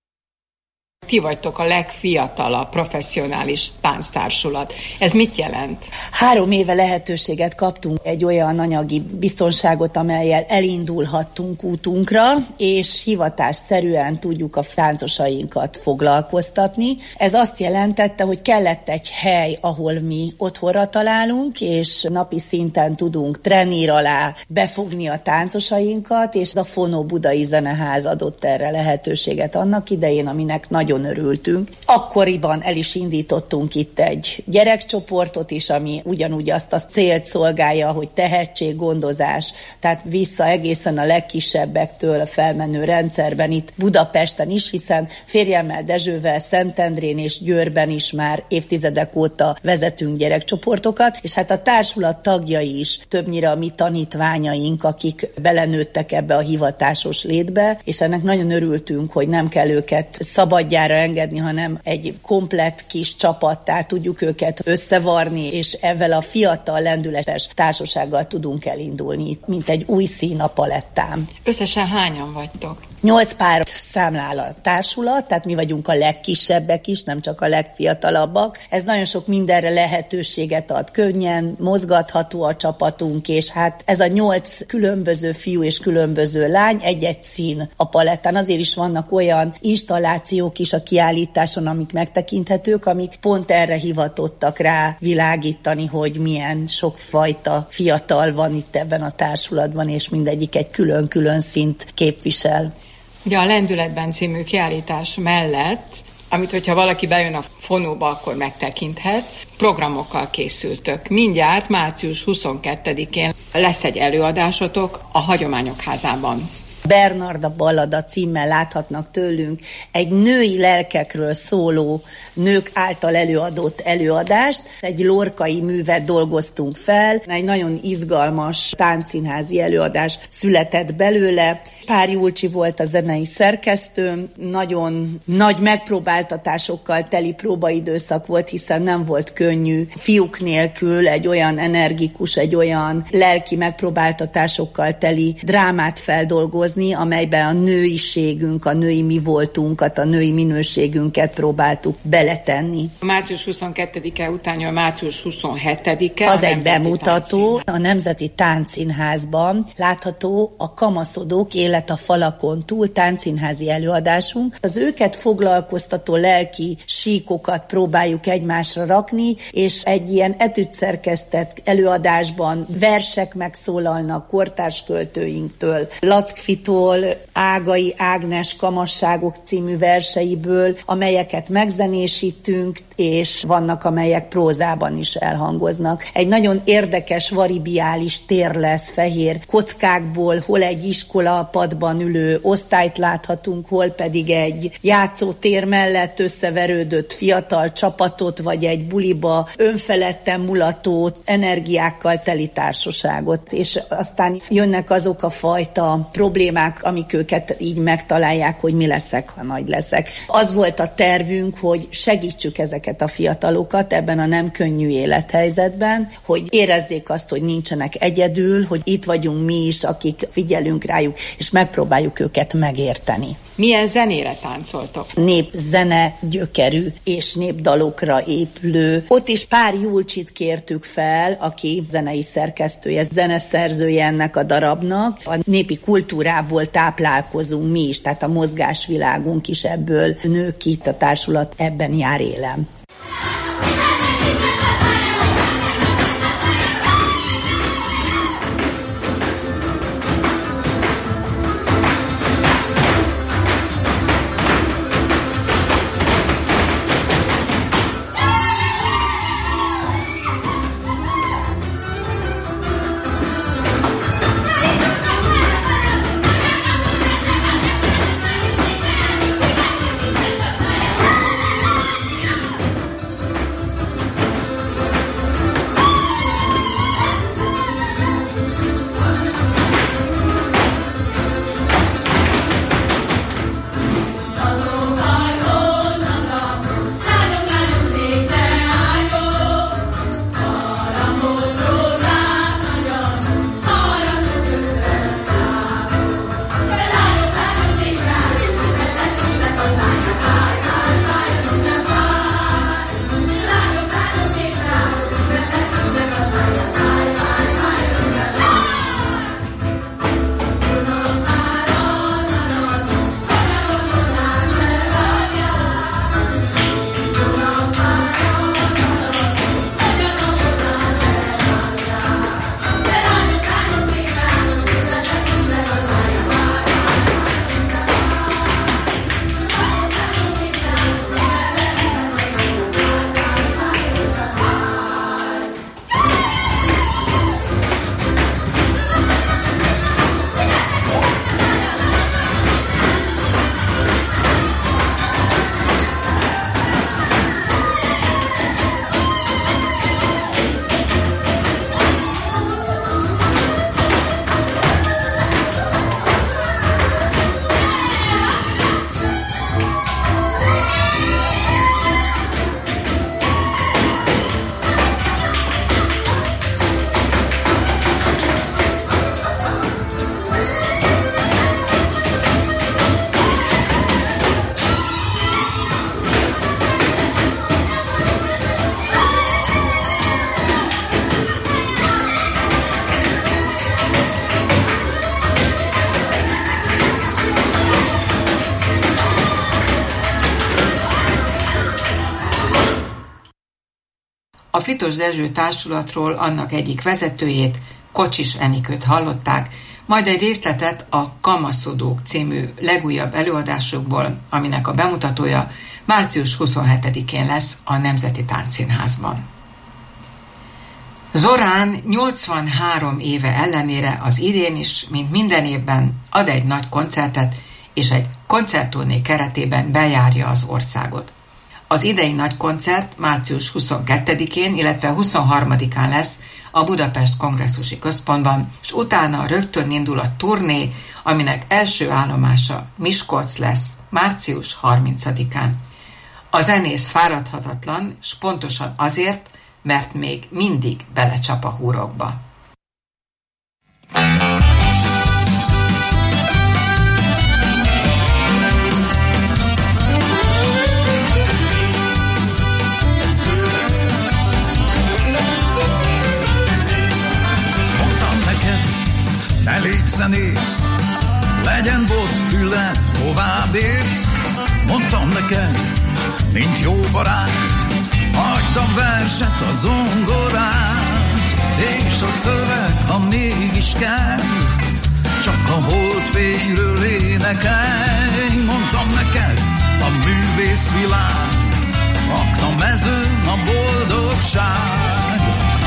Ti vagytok a legfiatalabb professzionális tánctársulat. Ez mit jelent? Három éve lehetőséget kaptunk egy olyan anyagi biztonságot, amellyel elindulhattunk útunkra, és hivatásszerűen tudjuk a táncosainkat foglalkoztatni. Ez azt jelentette, hogy kellett egy hely, ahol mi otthonra találunk, és napi szinten tudunk trenír alá befogni a táncosainkat, és a Fonó Budai Zeneház adott erre lehetőséget annak idején, aminek nagyon örültünk. Akkoriban el is indítottunk itt egy gyerekcsoportot is, ami ugyanúgy azt a célt szolgálja, hogy tehetséggondozás, tehát vissza egészen a legkisebbektől a felmenő rendszerben itt Budapesten is, hiszen férjemmel, Dezsővel, Szentendrén és Győrben is már évtizedek óta vezetünk gyerekcsoportokat, és hát a társulat tagjai is többnyire a mi tanítványaink, akik belenőttek ebbe a hivatásos létbe, és ennek nagyon örültünk, hogy nem kell őket szabadjára engedni, hanem egy komplett kis csapattá tudjuk őket összevarni, és ezzel a fiatal, lendületes társasággal tudunk elindulni, mint egy új szín a palettán. Összesen hányan vagytok? Nyolc pár számlál a társulat, tehát mi vagyunk a legkisebbek is, nem csak a legfiatalabbak. Ez nagyon sok mindenre lehetőséget ad, könnyen mozgatható a csapatunk, és hát ez a nyolc különböző fiú és különböző lány, egy-egy szín a palettán. Azért is vannak olyan installációk is a kiállításon, amik megtekinthetők, amik pont erre hivatottak rá világítani, hogy milyen sokfajta fiatal van itt ebben a társulatban, és mindegyik egy külön-külön szint képvisel. Ugye a Lendületben című kiállítás mellett, amit hogyha valaki bejön a Fonóba, akkor megtekinthet, programokkal készültök. Mindjárt március huszonkettedikén lesz egy előadásotok a Hagyományok Házában. Bernarda Ballada címmel láthatnak tőlünk egy női lelkekről szóló, nők által előadott előadást. Egy lorkai művet dolgoztunk fel, egy nagyon izgalmas táncszínházi előadás született belőle. Pár Julcsi volt a zenei szerkesztő, nagyon nagy megpróbáltatásokkal teli próbaidőszak volt, hiszen nem volt könnyű fiúk nélkül egy olyan energikus, egy olyan lelki megpróbáltatásokkal teli drámát feldolgozni, amelyben a nőiségünk, a női mi voltunkat, a női minőségünket próbáltuk beletenni. A március huszonkettedike után a március huszonhetedike az egy bemutató. A Nemzeti Táncszínházban látható a Kamaszodók Élet a falakon túl táncszínházi előadásunk. Az őket foglalkoztató lelki síkokat próbáljuk egymásra rakni, és egy ilyen etüdszerkesztett előadásban versek megszólalnak kortárs költőinktől, Lackfitól, Ágai Ágnes Kamasságok című verseiből, amelyeket megzenésítünk, és vannak, amelyek prózában is elhangoznak. Egy nagyon érdekes, varibiális tér lesz, fehér kockákból, hol egy iskola padban ülő osztályt láthatunk, hol pedig egy játszótér mellett összeverődött fiatal csapatot, vagy egy buliba önfeledten mulató energiákkal teli társaságot. És aztán jönnek azok a fajta problémák, amik őket így megtalálják, hogy mi leszek, ha nagy leszek. Az volt a tervünk, hogy segítsük ezeket a fiatalokat ebben a nem könnyű élethelyzetben, hogy érezzék azt, hogy nincsenek egyedül, hogy itt vagyunk mi is, akik figyelünk rájuk, és megpróbáljuk őket megérteni. Milyen zenére táncoltok? Népzene gyökerű és népdalokra épülő. Ott is Pár Julcsit kértük fel, aki zenei szerkesztője, zeneszerzője ennek a darabnak. A népi kultúrából táplálkozunk mi is, tehát a mozgásvilágunk is ebből nő ki, a társulat ebben jár élem. Fitos Dezső társulatról annak egyik vezetőjét, Kocsis Enikőt hallották, majd egy részletet a Kamaszodók című legújabb előadásukból, aminek a bemutatója március huszonhetedikén lesz a Nemzeti Táncszínházban. Zorán nyolcvanhárom éve ellenére az idén is, mint minden évben, ad egy nagy koncertet, és egy koncertturné keretében bejárja az országot. Az idei nagy koncert március huszonkettedikén, illetve huszonharmadikán lesz a Budapest Kongresszusi Központban, és utána rögtön indul a turné, aminek első állomása Miskolc lesz március harmincadikán. A zenész fáradhatatlan, s pontosan azért, mert még mindig belecsap a húrokba. Mondtam neked, ne légy zenész, legyen botfüled, tovább érsz. Mondtam neked, mint jó barát, hagyd a verset, a zongorát, és a szöveg, ha mégis kell, csak a holdfényről énekelj. Mondtam neked, a művészvilág, akna mezőn a boldogság.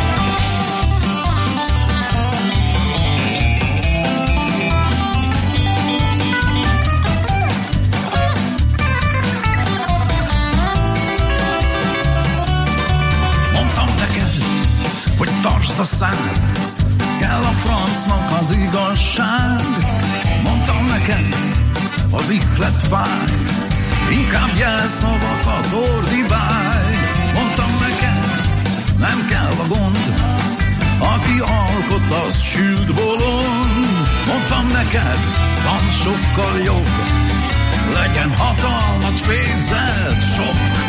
Hogy tartsd a szád, kell a francnak az igazság. Mondtam neked, az ihlet fáj, inkább jelszavakat ordibálj. Mondtam neked, nem kell a gond, aki alkot, az sült bolond. Mondtam neked, van sokkal jobb, legyen hatalmat, pénzed sok.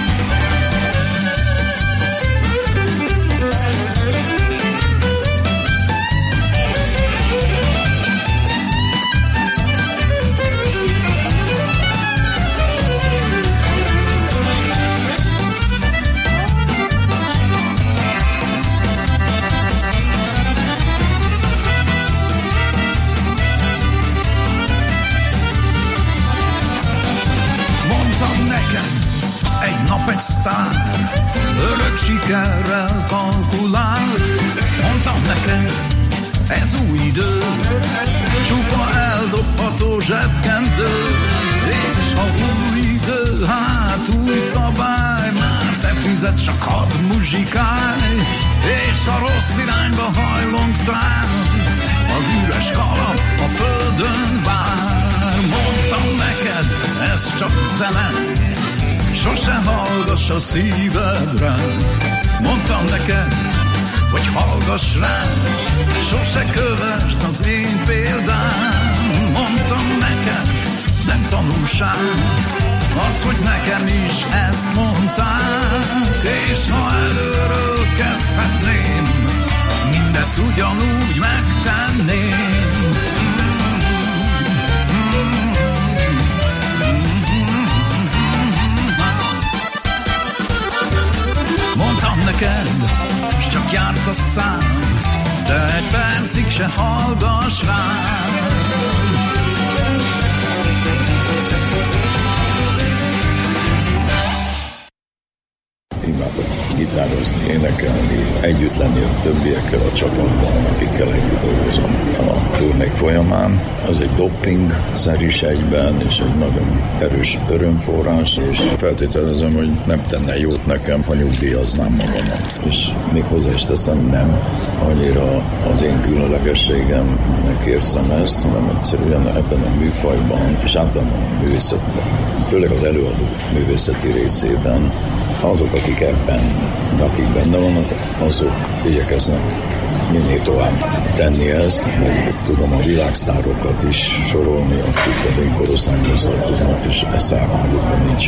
Egy sztár, örök sikerrel kalkulál. Mondtam neked, ez új idő, csupa eldobható zsebkendő. És ha új idő, hát új szabály, már te fizet, csak hadd muzsikálj. És ha rossz irányba hajlunk trán, az üres kalap a földön vár. Mondtam neked, ez csak zene, sose hallgass a szívedre. Mondtam neked, hogy hallgass rám, sose kövesd az én példám. Mondtam neked, nem tanulság, az, hogy nekem is ezt mondták. És ha előről kezdhetném, mindezt ugyanúgy megtenném. Mondtam neked, s csak járt a szám, de egy percig se hallgass rám. Imádom gitározni, énekelni, együtt lenni a többiekkel a csapatban, akikkel együtt dolgozom a turnék folyamán. Az egy doping-szerűs egyben, és egy nagyon erős örömforrás, és feltételezem, hogy nem tenne jót nekem, ha nyugdíjaznám magamat. És még hozzá is teszem, nem annyira az én különlegességemnek érzem ezt, hanem egyszerűen ebben a műfajban, és általában a művészetben, főleg az előadó művészeti részében, azok, akik ebben, akik benne vannak, azok igyekeznek minél tovább tenni ezt, meg tudom a világsztárokat is sorolni, akik a én korosztályhoz tartoznak, és e számában nincs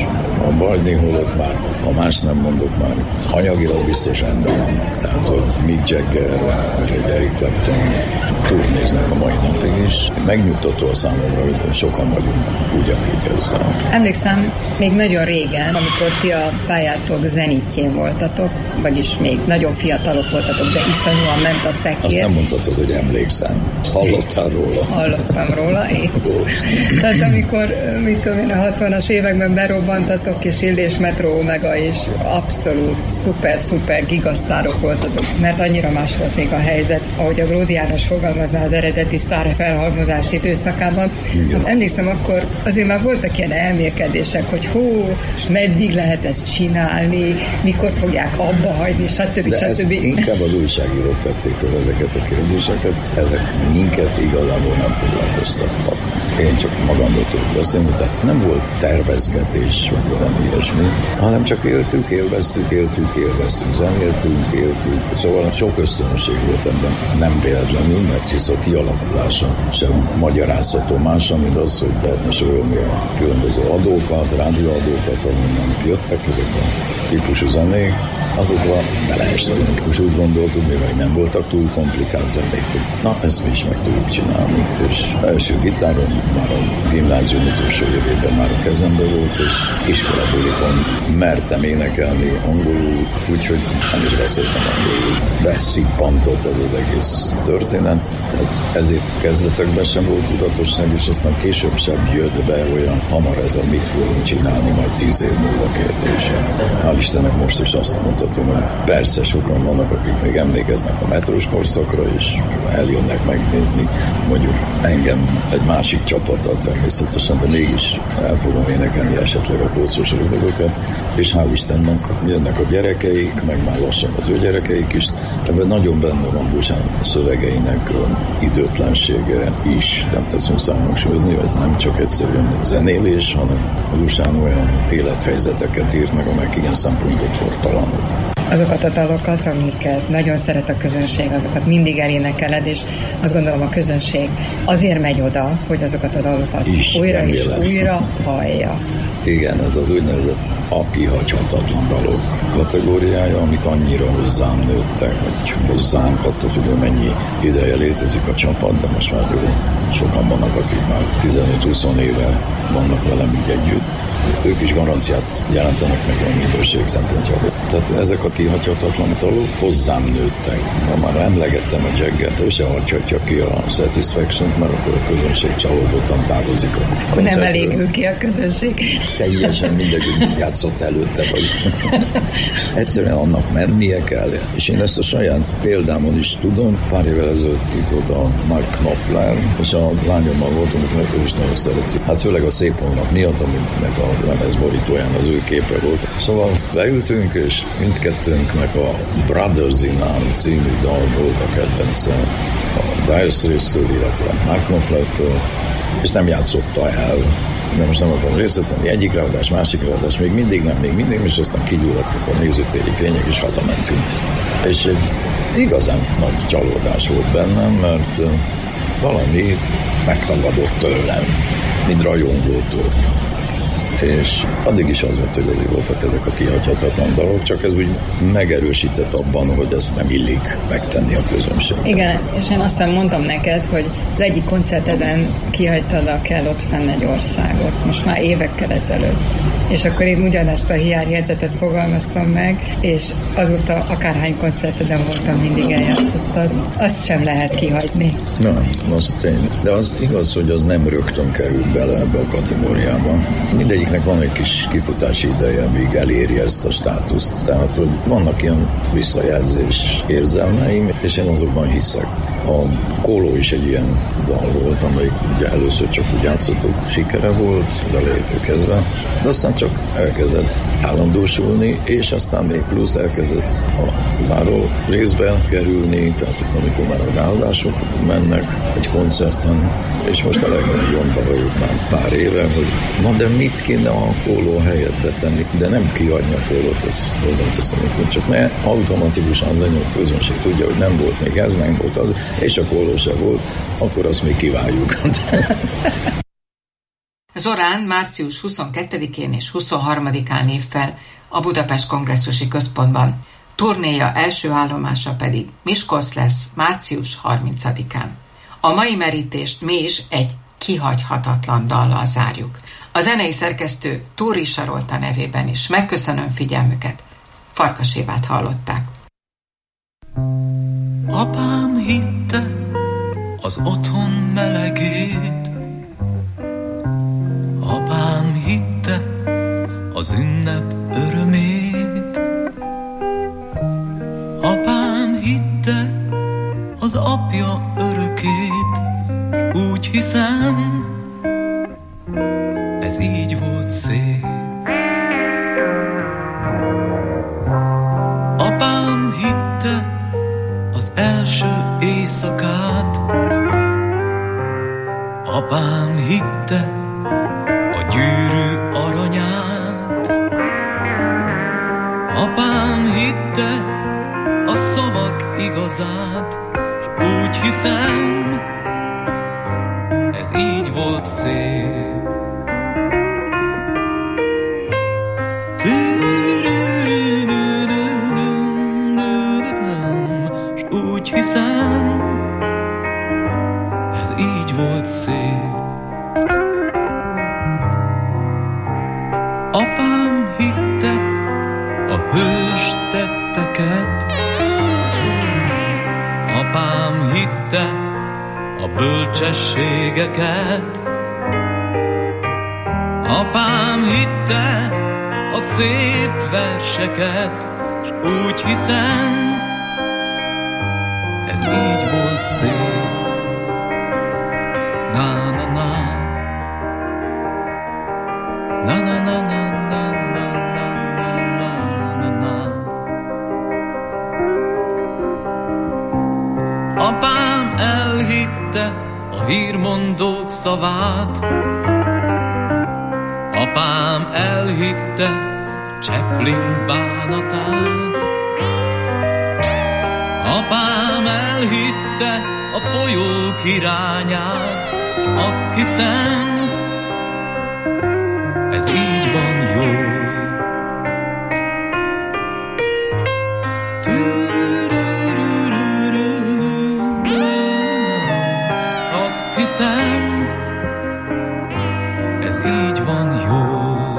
a Bajni holott már, ha más nem mondok, már anyagilag biztos rendben vannak. Tehát, hogy Mick Jagger, vagy Eric Clapton turnéznek a mai napig is. Megnyugtató a számomra, hogy sokan vagyunk ugyanígy ezzel. Emlékszem, még nagyon régen, amikor ti a pályátok zenitjén voltatok, vagyis még nagyon fiatalok voltatok, de iszonyúan ment a szekér. Azt nem mondhatod, hogy emlékszem. Hallottál róla? Hallottam róla, én. Tehát amikor, mikor én a hatvanas években berobbantatok, és Illés Metro Omega is abszolút szuper-szuper gigasztárok voltatok, mert annyira más volt még a helyzet, ahogy a Bródi János fogalmazná az eredeti sztár felhalmozás időszakában. Hát emlékszem, akkor azért már voltak ilyen elmélkedések, hogy hú, és meddig lehet ezt csinálni, mikor fogják abba hagyni, stb. De stb. Inkább az újságírók tették el ezeket a kérdéseket, ezek minket igazából nem foglalkoztattak. Én csak magamról tudok beszélni, tehát nem volt tervezgetés, vagy valami ilyesmi, hanem csak éltük, élveztük, éltük, élveztük, zenéltünk, éltük. Szóval sok ösztönösség volt ebben, nem véletlenül, mert hisz a kialakulása sem magyarázható más, mint az, hogy lehetne sorolni a különböző adókat, rádióadókat, ahonnan jöttek ezek a típusú zenék, azokra beleestünk. És úgy gondoltuk, mivel nem voltak túl komplikált zenék, hogy na, ezt mi is meg tudjuk csinálni. És első gitáron már a gimnázium utolsó évében már a kezembe volt, és iskolabulikon mertem énekelni angolul, úgyhogy nem is beszéltem angolul. Beszippantott ez az egész történet, tehát ezért kezdetekben sem volt tudatosság, és aztán később sem jött be olyan hamar ez a mit fogunk csinálni majd tíz év múlva kérdése. Hál' Istennek most is azt mondhatom, hogy persze sokan vannak, akik még emlékeznek a metrós korszakra, és eljönnek megnézni mondjuk engem egy másik csapattal természetesen, de mégis el fogom énekelni esetleg a kócos ördögöket, és hál' Istennek jönnek a gyerekeik, meg már lassan az ő gyerekeik is. Ebben nagyon benne van Dusán szövegeinek időtlensége is, tehát ezt muszáj hangsúlyozni, ez nem csak egyszerűen zenélés, hanem Dusán olyan élethelyzeteket írt meg, amelyek ilyen szempontból kortalanok. Azokat a dalokat, amiket nagyon szeret a közönség, azokat mindig elénekeled, és azt gondolom a közönség azért megy oda, hogy azokat a dalokat is, újra és újra hallja. Igen, ez az úgynevezett akihagyhatatlan dalok kategóriája, amik annyira hozzám nőttek, vagy hozzánk, attól függően mennyi ideje létezik a csapat, de most már jó, sokan vannak, akik már tizenöt-húsz éve vannak velem így együtt. Ők is garanciát jelentenek meg a minőség szempontjából. Tehát ezek a kihagyhatatlan dalok hozzám nőttek. Ha már emlegettem a Jaggert, ő se hagyhatja ki a Satisfaction-t, mert akkor a közönség csalódottan távozik a koncertről. Nem elégül ki a közönség. Teljesen mindegy, hogy játszott előtte, vagy egyszerűen annak mennie kell. És én ezt a saját példámon is tudom. Pár évvel ezelőtt itt volt a Mark Knopfler, és a lányommal voltunk, mert ő is nagyon szereti. Hát főleg a Szép Hónap miatt, aminek a lemez borítóján az ő képe volt. Szóval leültünk, és mindkettőnknek a Brothers in Arms című dal volt a kedvence a Dire Straits-től, illetve Mark Knopfler-től, és nem játszotta el. De most nem akarom részletenni, egyik ráadás, másik ráadás, még mindig nem, még mindig, és aztán kigyulladtak a nézőtéri fények, és hazamentünk. És egy igazán nagy csalódás volt bennem, mert valami megtagadott tőlem, mint rajongótól. És addig is az volt, hogy azért voltak ezek a kihagyhatatlan dalok, csak ez úgy megerősített abban, hogy ezt nem illik megtenni a közönségnek. Igen, és én aztán mondtam neked, hogy az egyik koncerteden kihagytad a Kell ott fenn egy országot, most már évekkel ezelőtt. És akkor én ugyanezt a hiányérzetet fogalmaztam meg, és azóta akárhány koncerteden voltam, mindig eljátszottad. Azt sem lehet kihagyni. Na, az tény. De az igaz, hogy az nem rögtön került bele ebbe a kategóriába. Mindegyiknek van egy kis kifutási ideje, míg eléri ezt a státuszt. Tehát, hogy vannak ilyen visszajelzés érzelmeim, és én azokban hiszek. A Kóló is egy ilyen dal volt, amelyik ugye először csak úgy játszottuk, sikere volt, de elejétől kezdve, de aztán csak elkezdett állandósulni, és aztán még plusz elkezdett a záró részbe kerülni, tehát amikor már a ráadások mennek egy koncerten, és most a legnagyobb gondban vagyok már pár éve, hogy na de mit kéne a Kóló helyett betenni, de nem kiadni a Kólót, ezt hozzáteszem, hogy csak ne automatikusan az legyen, a közönség tudja, hogy nem volt még ez, meg volt az, és a Kóló se volt, akkor azt még kiváljuk. Zorán március huszonkettedikén és huszonharmadikán lép fel a Budapest Kongresszusi Központban. Turnéja első állomása pedig Miskolc lesz március harmincadikán. A mai merítést mi is egy kihagyhatatlan dallal zárjuk. A zenei szerkesztő Túri Sarolta nevében is megköszönöm figyelmüket. Farkas Évát hallották. Apám hitte az otthon melegét, apám hitte az ünnep örömét, apám hitte az apja örökét, úgy hiszem, ez így volt szép. Apám hitte az első éjszakát, apám hitte a gyűrű aranyát, apám hitte a szavak igazát, s úgy hiszem, ez így volt szép. S úgy hiszem, ez így volt szép. Apám hitte a hős tetteket, apám hitte a bölcsességeket, apám hitte a szép verseket, s úgy hiszem, ez így volt szép. Na na na, na na na na na na na na na na. Apám elhitte a hírmondók szavát, apám elhitte Chaplin bánatát, apám elhitte a folyók irányát, s azt hiszem, ez így van jól. Azt hiszem, ez így van jól.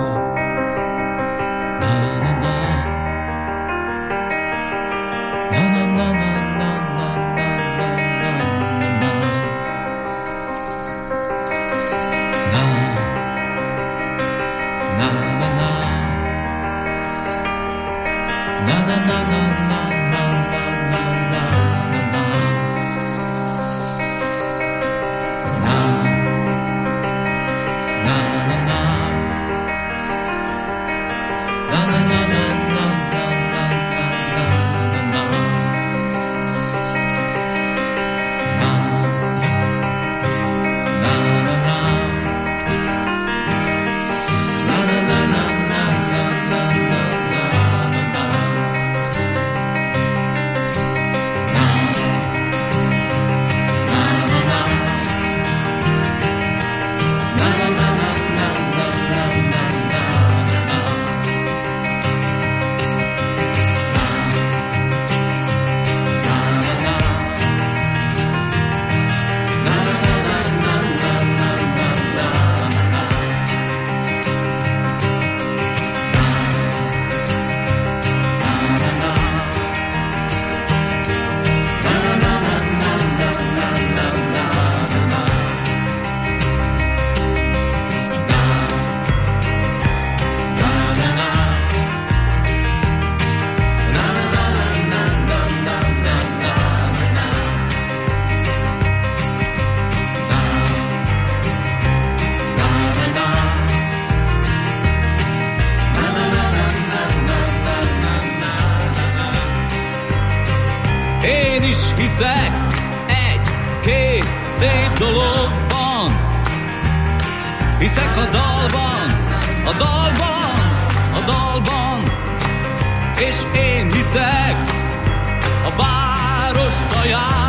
Hiszek egy-két szép dologban, hiszek a dalban, a dalban, a dalban, és én hiszek a város szajában.